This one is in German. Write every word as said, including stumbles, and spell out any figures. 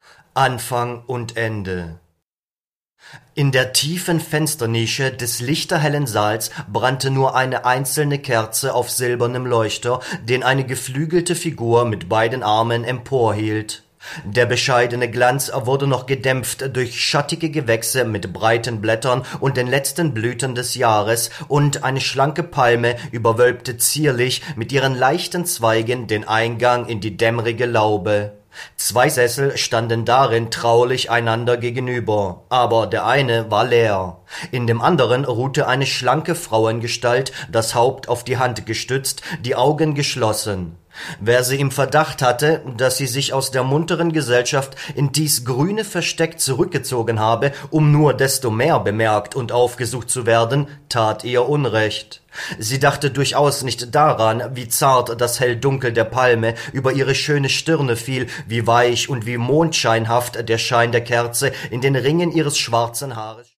Anfang und Ende. In der tiefen Fensternische des lichterhellen Saals brannte nur eine einzelne Kerze auf silbernem Leuchter, den eine geflügelte Figur mit beiden Armen emporhielt. Der bescheidene Glanz wurde noch gedämpft durch schattige Gewächse mit breiten Blättern und den letzten Blüten des Jahres, und eine schlanke Palme überwölbte zierlich mit ihren leichten Zweigen den Eingang in die dämmerige Laube. Zwei Sessel standen darin traulich einander gegenüber, aber der eine war leer. In dem anderen ruhte eine schlanke Frauengestalt, das Haupt auf die Hand gestützt, die Augen geschlossen. Wer sie im Verdacht hatte, dass sie sich aus der munteren Gesellschaft in dies grüne Versteck zurückgezogen habe, um nur desto mehr bemerkt und aufgesucht zu werden, tat ihr Unrecht. Sie dachte durchaus nicht daran, wie zart das Helldunkel der Palme über ihre schöne Stirne fiel, wie weich und wie mondscheinhaft der Schein der Kerze in den Ringen ihres schwarzen Haares